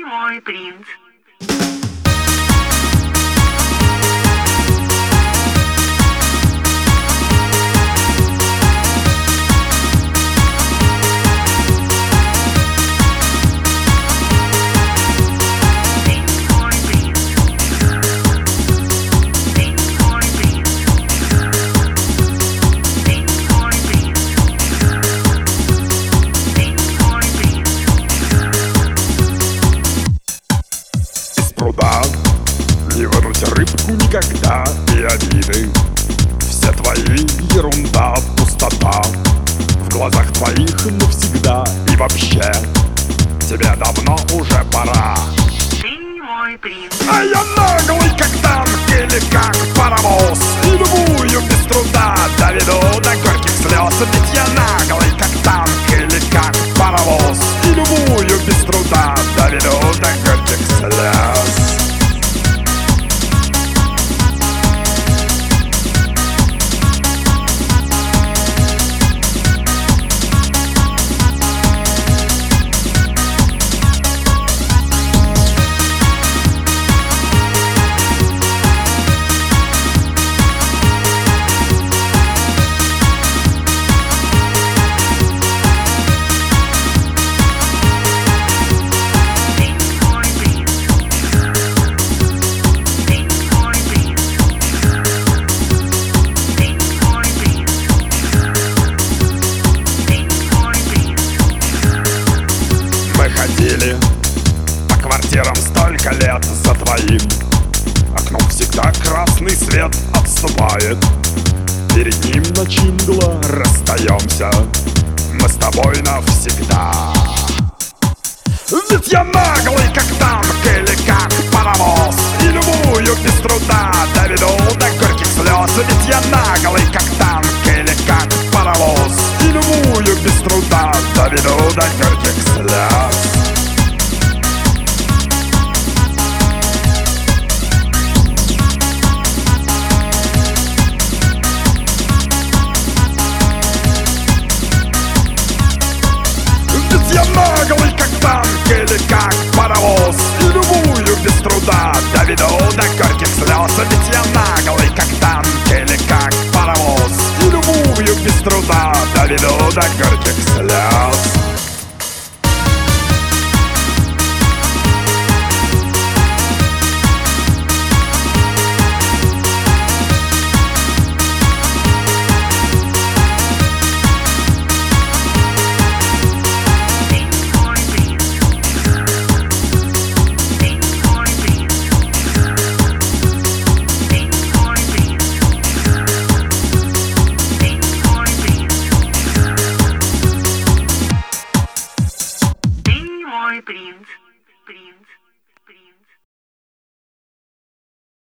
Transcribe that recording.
мой принц. Пруда не вынуть рыбку никогда, и обиды все твои ерунда, пустота в глазах твоих навсегда. И вообще тебе давно уже пора. Ты мой принц. А я наглый, как танк или как паровоз, и любую без труда доведу до горьких слез. Ведь я наглый, как танк или как паровоз, и любую без труда доведу до горьких слез. Ходили по квартирам столько лет, за твоим окном всегда красный свет отступает. Перед ним ночи мгла, расстаемся мы с тобой навсегда. Ведь я наглый, как танк или как паровоз, и любую без труда доведу до горьких слез. Ведь я наглый, как танк или как паровоз, и любую без труда доведу до горьких слез. Я наглый, как танк или как паровоз, и любую без труда доведу до горьких слез. Ведь я наглый, как танк или как паровоз, и любую без труда доведу до горьких слез. Принц.